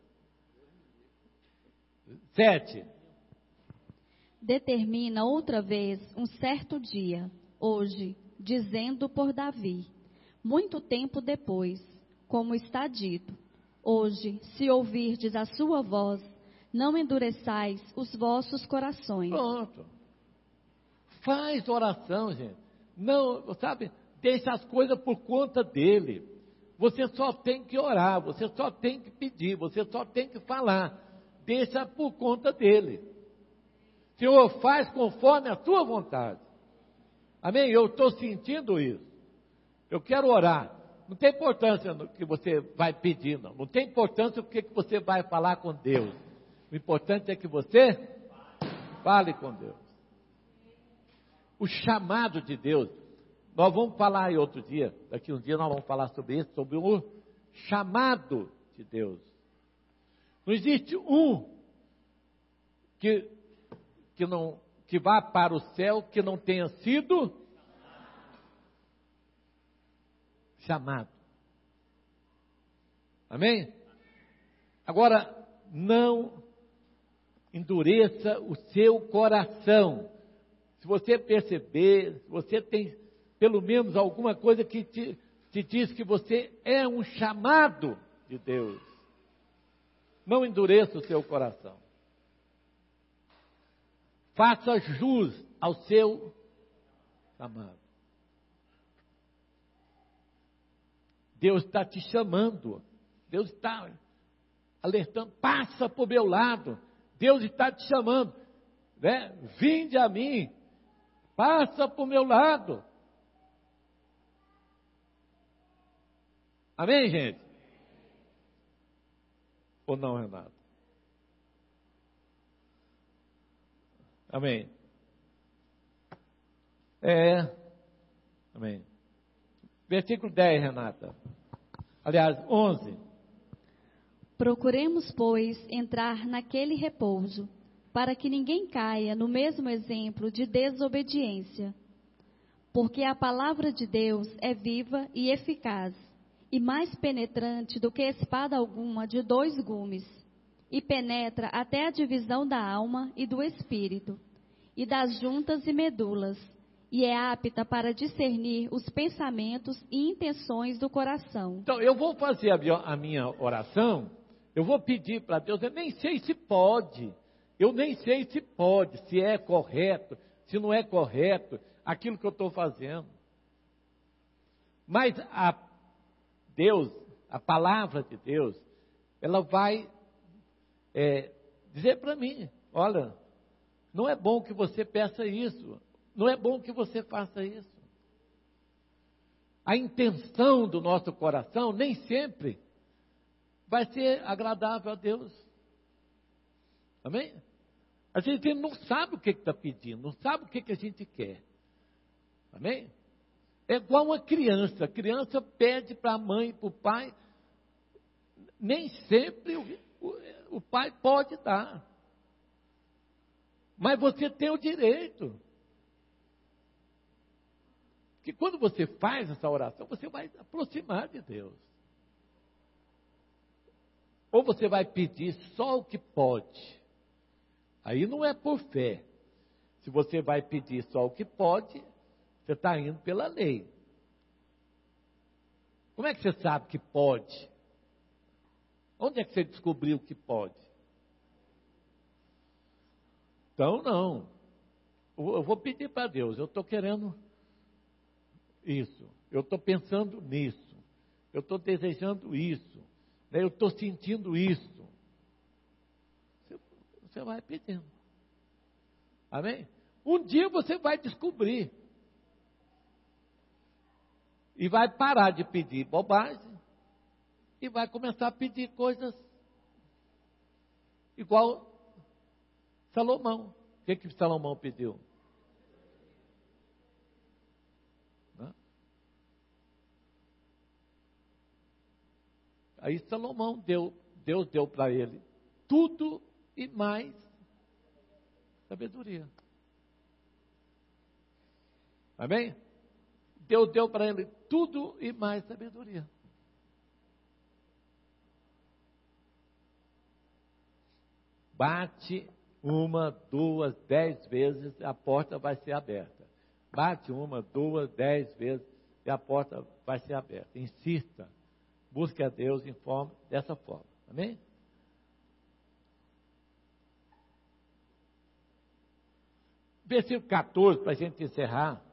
Sete. Determina outra vez um certo dia, hoje, dizendo por Davi, muito tempo depois, como está dito, hoje, se ouvirdes a sua voz, não endureçais os vossos corações. Pronto. Faz oração, gente. Não, sabe, deixa as coisas por conta dele. Você só tem que orar, você só tem que pedir, você só tem que falar. Deixa por conta dele. Senhor, faz conforme a tua vontade. Amém? Eu estou sentindo isso. Eu quero orar. Não tem importância no que você vai pedir, não. Não tem importância o que você vai falar com Deus. O importante é que você fale com Deus. O chamado de Deus. Nós vamos falar aí outro dia. Daqui um dia nós vamos falar sobre isso, sobre o chamado de Deus. Não existe um que, que, não, que vá para o céu que não tenha sido chamado. Amém? Agora, não endureça o seu coração. Se você perceber, se você tem pelo menos alguma coisa que te, te diz que você é um chamado de Deus, não endureça o seu coração. Faça jus ao seu chamado. Deus está te chamando. Deus está alertando. Passa para o meu lado. Deus está te chamando. Né? Vinde a mim. Passa para o meu lado. Amém, gente? Ou não, Renato? Amém. É. Amém. Versículo dez, Renata. Aliás, onze. Procuremos, pois, entrar naquele repouso, para que ninguém caia no mesmo exemplo de desobediência. Porque a palavra de Deus é viva e eficaz, e mais penetrante do que espada alguma de dois gumes, e penetra até a divisão da alma e do espírito, e das juntas e medulas, e é apta para discernir os pensamentos e intenções do coração. Então, eu vou fazer a minha, a minha oração, eu vou pedir para Deus, eu nem sei se pode, eu nem sei se pode, se é correto, se não é correto, aquilo que eu estou fazendo. Mas a Deus, a palavra de Deus, ela vai é, dizer para mim, olha, não é bom que você peça isso, não é bom que você faça isso. A intenção do nosso coração nem sempre vai ser agradável a Deus. Amém? A gente não sabe o que está pedindo, não sabe o que, que a gente quer. Amém? É igual uma criança. A criança pede para a mãe e para o pai. Nem sempre o, o, o pai pode dar. Mas você tem o direito. Porque quando você faz essa oração, você vai aproximar de Deus. Ou você vai pedir só o que pode. Aí não é por fé. Se você vai pedir só o que pode, você está indo pela lei. Como é que você sabe que pode? Onde é que você descobriu que pode? Então, não. Eu vou pedir para Deus, eu estou querendo isso. Eu estou pensando nisso. Eu estou desejando isso. Eu estou sentindo isso. Você, você vai pedindo. Amém? Um dia você vai descobrir. E vai parar de pedir bobagem. E vai começar a pedir coisas igual Salomão. O que, que Salomão pediu? Né? Aí Salomão deu, Deus deu para ele tudo e mais sabedoria. Amém? Deus deu para ele tudo e mais sabedoria. Bate uma, duas, dez vezes, a porta vai ser aberta. Bate uma, duas, dez vezes e a porta vai ser aberta. Insista. Busque a Deus em forma, dessa forma. Amém? Versículo quatorze, para a gente encerrar.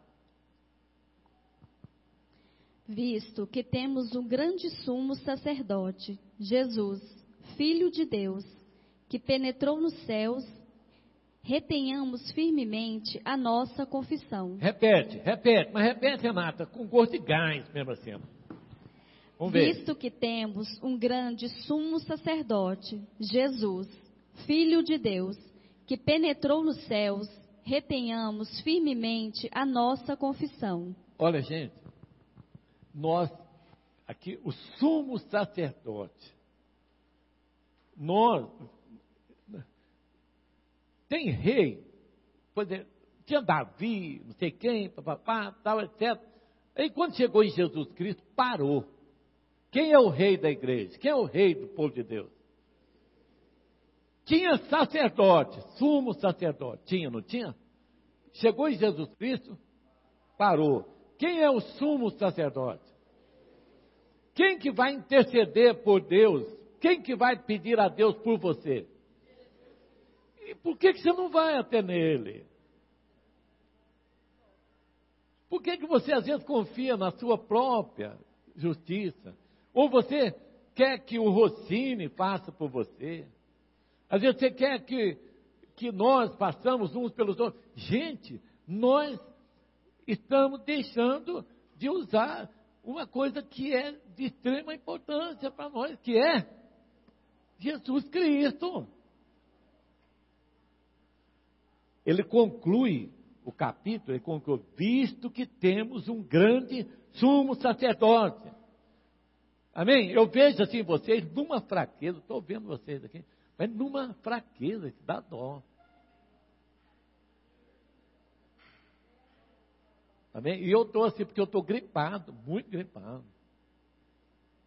Visto que temos um grande sumo sacerdote, Jesus, Filho de Deus, que penetrou nos céus, retenhamos firmemente a nossa confissão. Repete, repete, mas repete, Renata, com gosto de gás mesmo assim. Vamos ver. Visto que temos um grande sumo sacerdote, Jesus, Filho de Deus, que penetrou nos céus, retenhamos firmemente a nossa confissão. Olha, gente, nós, aqui, o sumo sacerdote, nós, tem rei, por exemplo, tinha Davi, não sei quem, papapá, tal, etcétera. Aí quando chegou em Jesus Cristo, parou. Quem é o rei da igreja? Quem é o rei do povo de Deus? Tinha sacerdote, sumo sacerdote. Tinha, não tinha? Chegou em Jesus Cristo, parou. Quem é o sumo sacerdote? Quem que vai interceder por Deus? Quem que vai pedir a Deus por você? E por que que você não vai até nele? Por que que você às vezes confia na sua própria justiça? Ou você quer que o Rossini faça por você? Às vezes você quer que, que nós façamos uns pelos outros. Gente, nós estamos deixando de usar uma coisa que é de extrema importância para nós, que é Jesus Cristo. Ele conclui o capítulo, ele conclui, visto que temos um grande sumo sacerdote. Amém? Eu vejo assim vocês numa fraqueza, estou vendo vocês aqui, mas numa fraqueza que dá dó. Amém? E eu estou assim, porque eu estou gripado, muito gripado.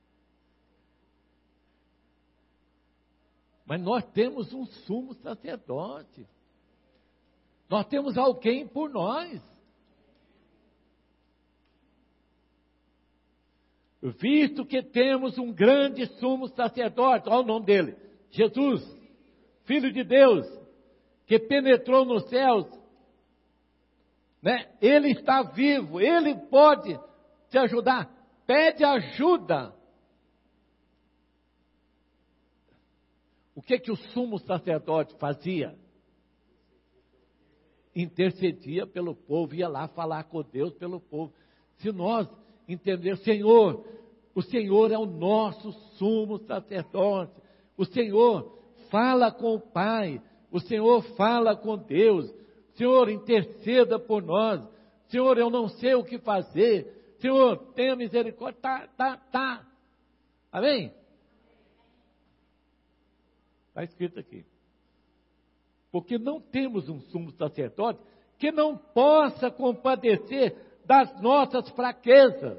Mas nós temos um sumo sacerdote. Nós temos alguém por nós. Visto que temos um grande sumo sacerdote, olha o nome dele, Jesus, Filho de Deus, que penetrou nos céus, né? Ele está vivo, ele pode te ajudar. Pede ajuda. O que que o sumo sacerdote fazia? Intercedia pelo povo, ia lá falar com Deus pelo povo. Se nós entender, Senhor, o Senhor é o nosso sumo sacerdote, o Senhor fala com o Pai, o Senhor fala com Deus, Senhor, interceda por nós, Senhor, eu não sei o que fazer, Senhor, tenha misericórdia, tá, tá, tá, amém? Está escrito aqui, porque não temos um sumo sacerdote que não possa compadecer das nossas fraquezas.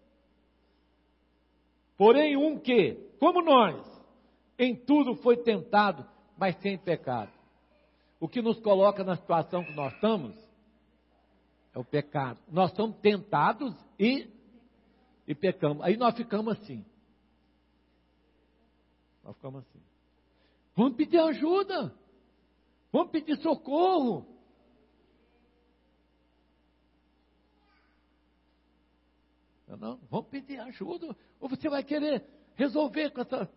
Porém, um que, como nós, em tudo foi tentado, mas sem pecado. O que nos coloca na situação que nós estamos é o pecado. Nós somos tentados e, e pecamos. Aí nós ficamos assim. Nós ficamos assim. Vamos pedir ajuda. Vamos pedir socorro. Não, não, vamos pedir ajuda. Ou você vai querer resolver com essa...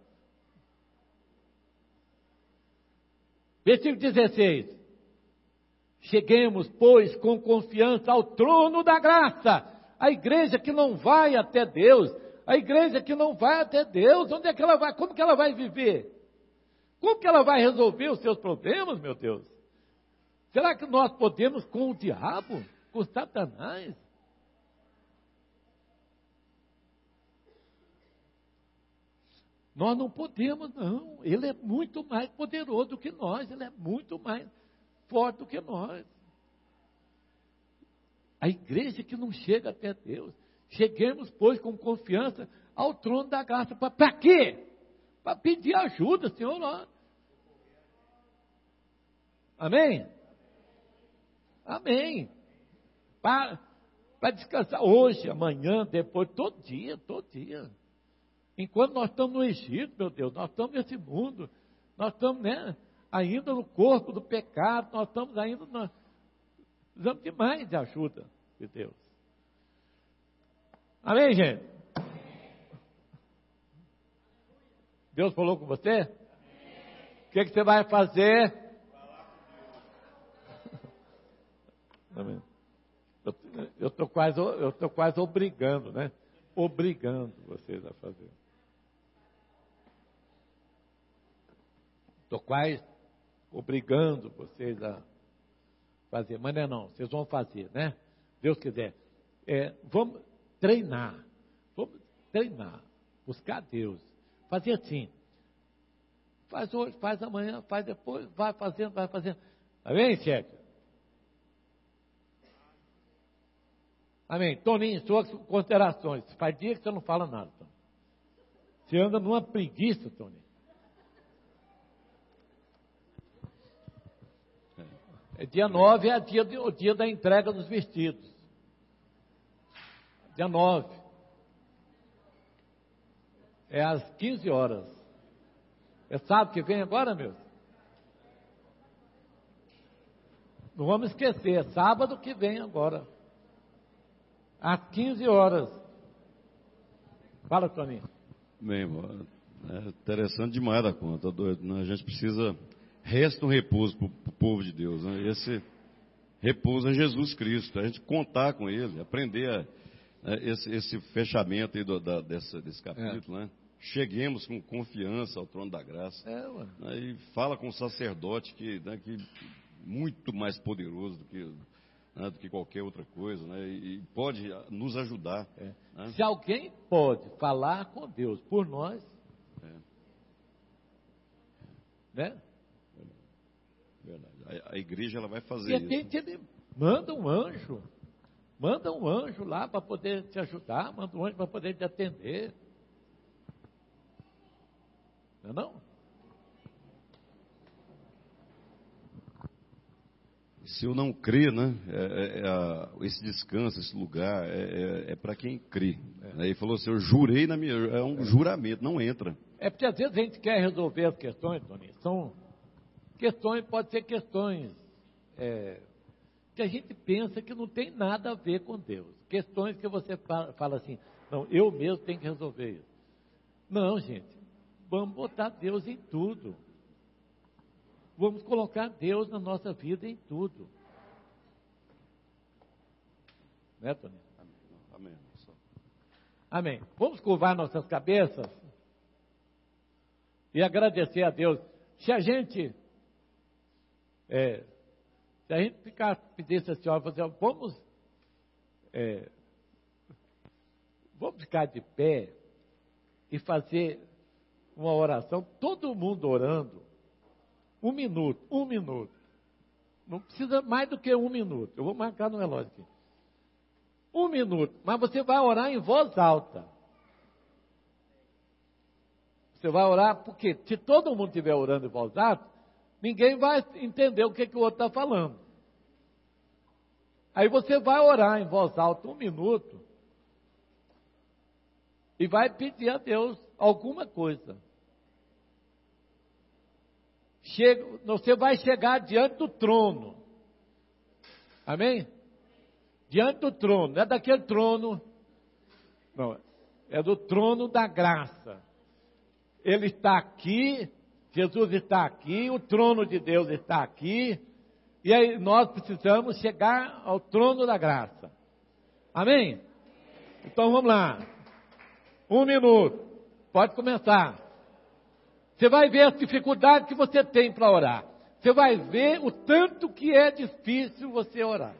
Versículo dezesseis. Cheguemos, pois, com confiança ao trono da graça. A igreja que não vai até Deus, a igreja que não vai até Deus, onde é que ela vai? Como que ela vai viver? Como que ela vai resolver os seus problemas, meu Deus? Será que nós podemos com o diabo, com Satanás? Nós não podemos, não. Ele é muito mais poderoso do que nós. Ele é muito mais forte do que nós. A igreja que não chega até Deus. Cheguemos, pois, com confiança ao trono da graça. Para quê? Para pedir ajuda, Senhor. Lá. Amém? Amém. Para, para descansar hoje, amanhã, depois, todo dia, todo dia. Enquanto nós estamos no Egito, meu Deus, nós estamos nesse mundo, nós estamos, né, ainda no corpo do pecado, nós estamos ainda, na, precisamos de mais de ajuda de Deus. Amém, gente? Deus falou com você? O que, que você vai fazer? Amém. Eu estou quase, eu estou quase obrigando, né? Obrigando vocês a fazer. Estou quase obrigando vocês a fazer, mas não é não, vocês vão fazer, né? Deus quiser. É, vamos treinar, vamos treinar, buscar Deus, fazer assim, faz hoje, faz amanhã, faz depois, vai fazendo, vai fazendo. Amém, chefe? Amém. Toninho, suas considerações. Faz dia que você não fala nada, Toninho. Você anda numa preguiça, Toninho. É dia nove, é dia de, o dia da entrega dos vestidos. Dia nove. É às quinze horas. É sábado que vem agora, meu? Não vamos esquecer, é sábado que vem agora. Às quinze horas. Fala, Toninho. Bem, é interessante demais da conta, doido, né? A gente precisa, resta um repouso para o povo de Deus, né? Esse repouso é Jesus Cristo, a gente contar com Ele, aprender a, né, esse, esse fechamento aí do, da, dessa, desse capítulo, é. né? Cheguemos com confiança ao trono da graça, é, ué. Né? E fala com o sacerdote que, né, que muito mais poderoso do que... Né, do que qualquer outra coisa, né, e pode nos ajudar. É. Né? Se alguém pode falar com Deus por nós, é. né? Verdade. A, a igreja ela vai fazer De isso. repente ele manda um anjo, manda um anjo lá para poder te ajudar, manda um anjo para poder te atender. Não é não? se eu não crer, né, é, é, é, esse descanso, esse lugar, é, é, é para quem crê. É. Aí falou assim, eu jurei na minha... É um juramento, não entra. É porque às vezes a gente quer resolver as questões, Toninho. São questões, pode ser questões é, que a gente pensa que não tem nada a ver com Deus. Questões que você fala, fala assim, não, eu mesmo tenho que resolver isso. Não, gente, vamos botar Deus em tudo. Vamos colocar Deus na nossa vida em tudo. Né, Toninho? Amém. Amém. Vamos curvar nossas cabeças e agradecer a Deus. Se a gente, é, se a gente ficar, pedisse a senhora, fazer, vamos, é, vamos ficar de pé e fazer uma oração, todo mundo orando, um minuto, um minuto. Não precisa mais do que um minuto. Eu vou marcar no relógio aqui. Um minuto, mas você vai orar em voz alta. Você vai orar, porque se todo mundo estiver orando em voz alta, ninguém vai entender o que, que o outro está falando. Aí você vai orar em voz alta um minuto e vai pedir a Deus alguma coisa. Chega, você vai chegar diante do trono. Amém? Diante do trono, não é daquele trono, não, é do trono da graça. Ele está aqui, Jesus está aqui, o trono de Deus está aqui, e aí nós precisamos chegar ao trono da graça. Amém? Então vamos lá. Um minuto, pode começar. Você vai ver as dificuldades que você tem para orar. Você vai ver o tanto que é difícil você orar.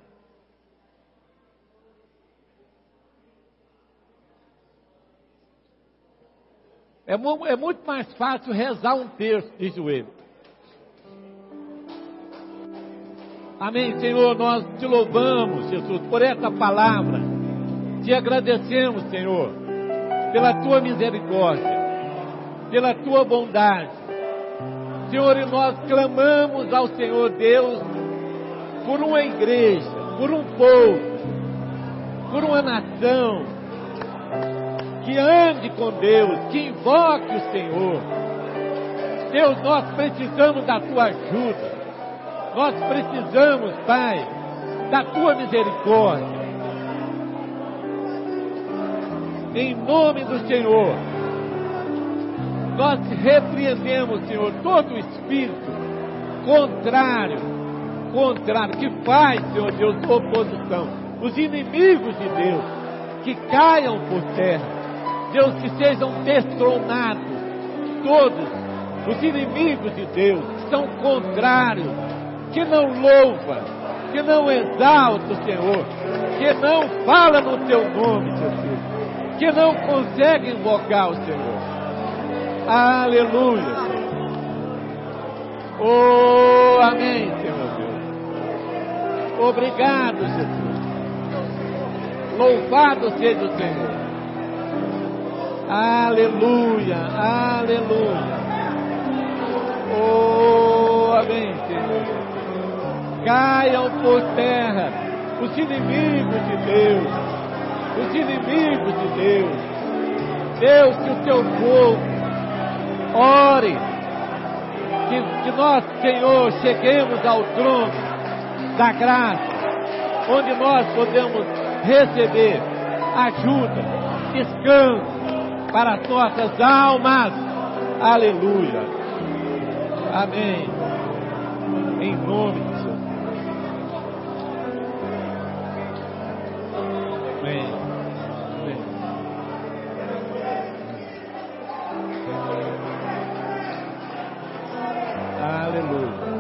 É, é muito mais fácil rezar um terço de joelho. Amém, Senhor, nós te louvamos, Jesus, por essa palavra. Te agradecemos, Senhor, pela tua misericórdia, pela tua bondade. Senhor, e nós clamamos ao Senhor Deus por uma igreja, por um povo, por uma nação que ande com Deus, que invoque o Senhor. Deus, nós precisamos da tua ajuda. Nós precisamos, Pai, da tua misericórdia. Em nome do Senhor, nós repreendemos, Senhor, todo o espírito contrário, contrário, que faz, Senhor Deus, oposição. Os inimigos de Deus, que caiam por terra. Deus, que sejam destronados todos os inimigos de Deus, que são contrários, que não louva, que não exalta o Senhor, que não fala no teu nome, Jesus, que não consegue invocar o Senhor. Aleluia. Oh, amém, Senhor Deus. Obrigado, Jesus. Louvado seja o Senhor. Aleluia, aleluia. Oh, amém, Senhor. Caiam por terra os inimigos de Deus, os inimigos de Deus. Deus, que o teu povo ore, que, que nós, Senhor, cheguemos ao trono da graça, onde nós podemos receber ajuda, descanso para as nossas almas. Aleluia. Amém. Em nome de Jesus. Amém. Amém. Aleluia.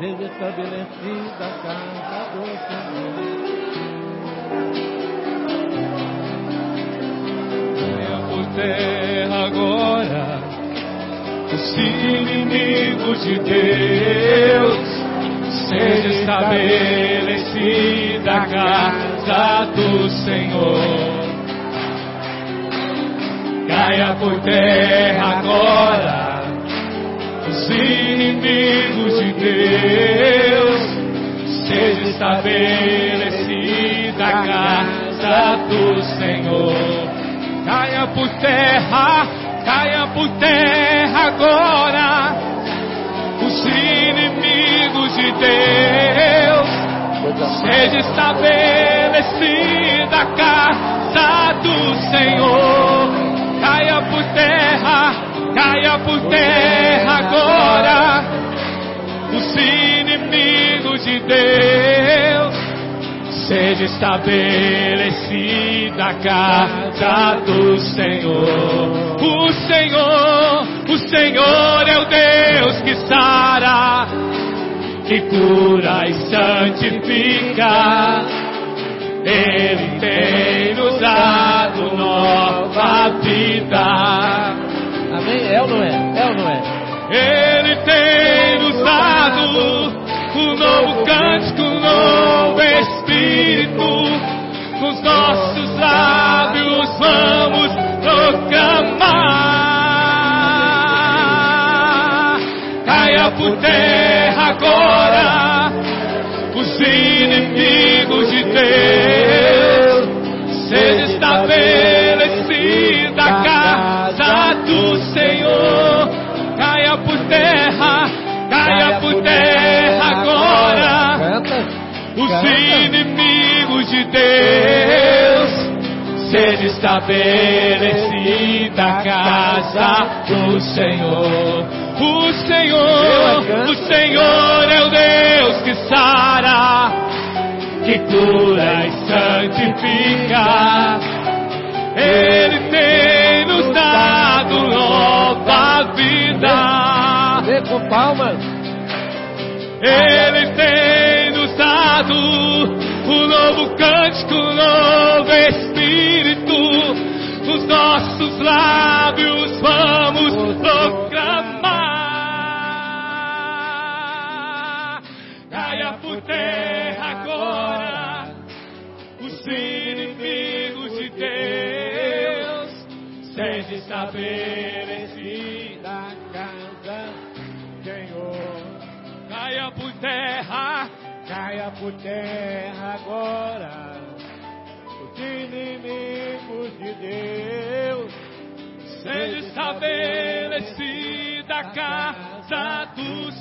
seja estabelecida a casa do Senhor. Caia por terra agora os inimigos de Deus, seja estabelecida a casa do Senhor. Caia por terra agora os inimigos de Deus, seja estabelecida a casa do Senhor. Caia por terra, caia por terra agora os inimigos de Deus, seja estabelecida a casa do Senhor. Caia por terra, caia por terra agora os inimigos de Deus, seja estabelecida a casa do Senhor. O Senhor, o Senhor é o Deus que sara, que cura e santifica. Ele tem nos dado nova vida. Amém? É ou não é? É ou não é? Ele tem nos dado um novo cântico, um novo espírito. Com os nossos lábios vamos proclamar. Caia por terra agora os inimigos de Deus, seja estabelecida a casa do Senhor. Caia por terra, caia por terra agora os inimigos de Deus, seja estabelecida a casa do Senhor. O Senhor, o Senhor é o Deus que sara, que cura e santifica. Ele tem nos dado nova vida. Vê com palmas. Ele tem nos dado um novo cântico, um novo espírito. Nos nossos lábios vamos proclamar. Caia por terra agora os inimigos de Deus, seja estabelecida a casa do Senhor. Caia por terra, Caia por terra agora os inimigos de Deus, seja estabelecida a casa do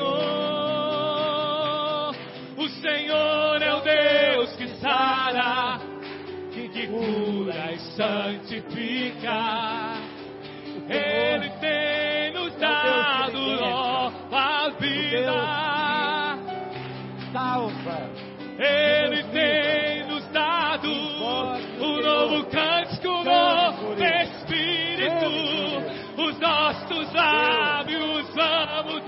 Senhor. O Senhor é o Deus que sara, que cura e santifica. Ele tem nos dado nova vida. Salva. Ele tem nos dado um novo cântico, um novo espírito. Os nossos lábios vamos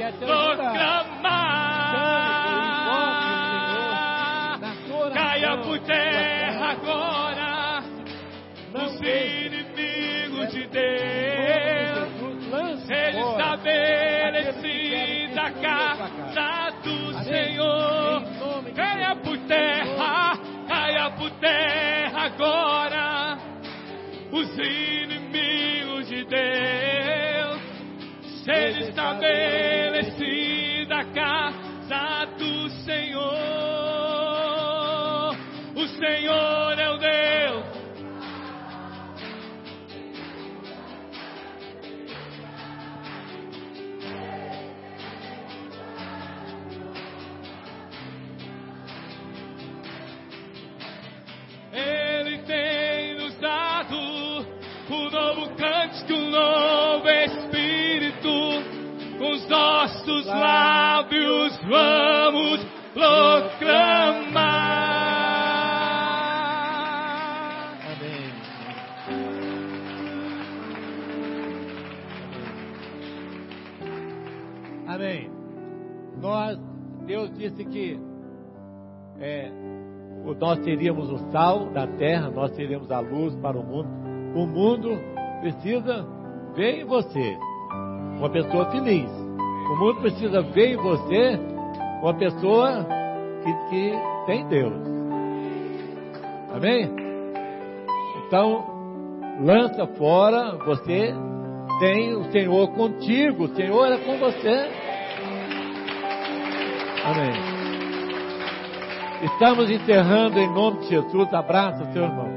proclamar. Caia por terra agora os inimigos de Deus, seja estabelecida a casa do Senhor. Caia por terra, caia por terra agora os inimigos de Deus, seja estabelecida a casa do Senhor. O Senhor é o Deus. Ele tem nos dado um novo cântico, um novo espírito. Com os nossos lábios vamos proclamar. Amém. Amém. Nós Deus disse que é, nós seríamos o sal da terra, nós seríamos a luz para o mundo. O mundo precisa ver em você uma pessoa feliz. O mundo precisa ver em você uma pessoa que, que tem Deus. Amém? Então, lança fora, você tem o Senhor contigo, o Senhor é com você. Amém. Estamos encerrando em nome de Jesus. Abraça o seu irmão.